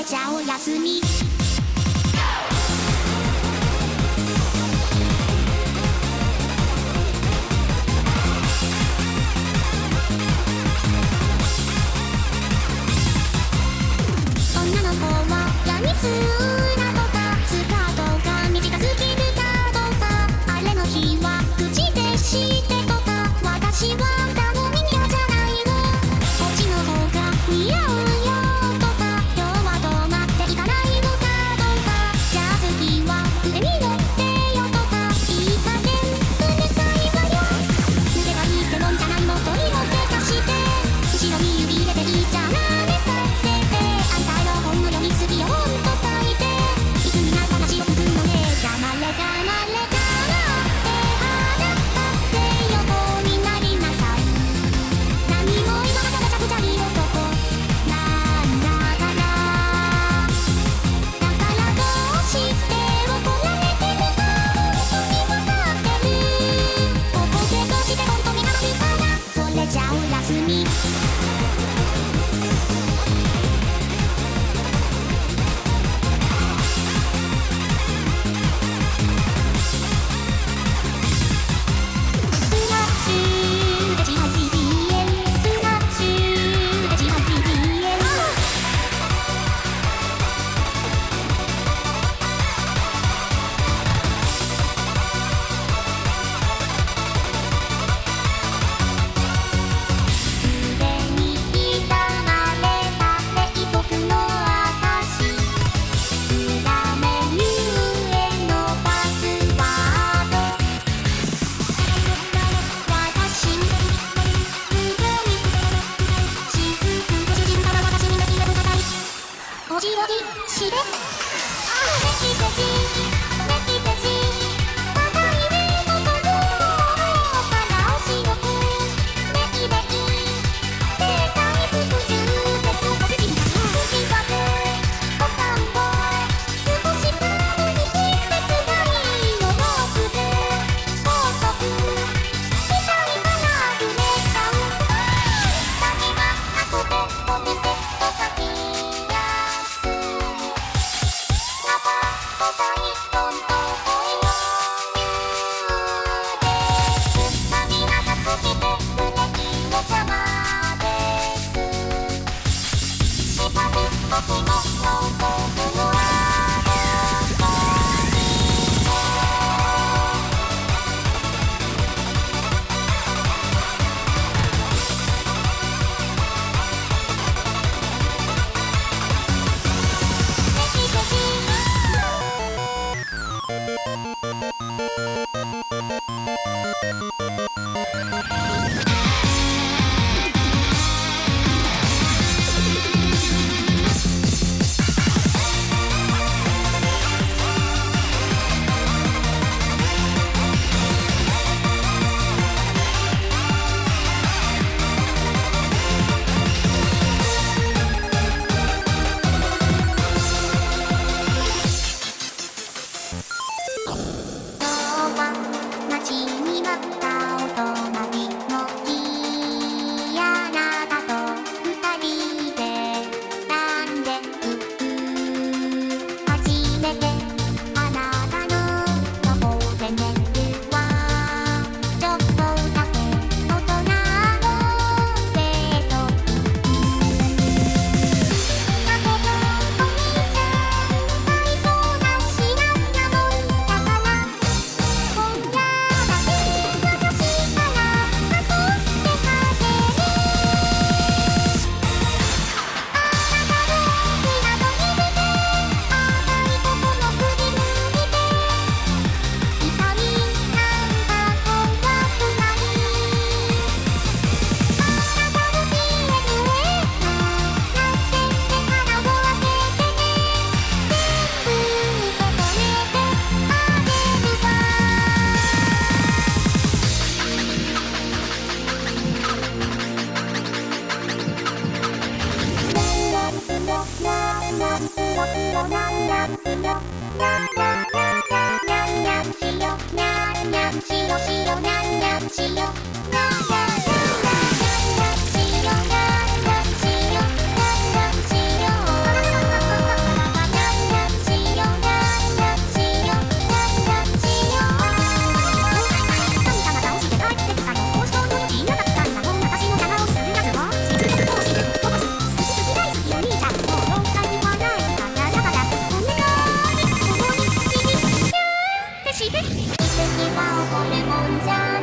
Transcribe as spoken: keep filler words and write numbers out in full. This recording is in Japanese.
ちゃおやすみ。女の子はやみつなとかスカートが短すぎるだとか、あれの日は口でしてとか、私は頼み嫌じゃないよ、こっちの方が似合うよとか、今日はどうなっていかないのかどうか、じゃあ次は腕に乗ってよとか、いい加減うるさいわよ、抜けばいいってもんじゃないもっと色気出して、後ろに指入れていいじゃなめさせて、あんたの本の読みすぎよほんと最低、いつになったら白くくんのね、黙れ黙れ黙ってあなたって横になりなさい、何も今までめちゃくちゃいい男なんだから、だからどうして怒られてるか本当にわかってる、ここでどうして本当になるかな、それじゃおやすみ。おじおじして、あメキペチメキペチ、高い上の角からお白くメキメキ、世界服従ですごく小さな口がけ、お散歩少し寒い季節がいいの遠くで高速みたいから揺れちゃう、何がなくてお店とかき素材どんどん声を言うです涙が好きでブレーキの邪魔です、縛る時もろうそくのあるとメキペチ待ちに待ったお隣のいやなたと二人でなんでうう初めてあなたのとこで寝るわ、ちょっとだけ大人のデート、だけどお兄ちゃん愛想なしなんだもんだから、今夜だけ私から誘ってあげる、あなたの部屋の入りで赤いとこの振り向いて、痛みなんか怖くない、あなたの ディーエヌエー がなせて腹を開けてね、全部受け止めてあげるわ。 敵は怒るもんじゃ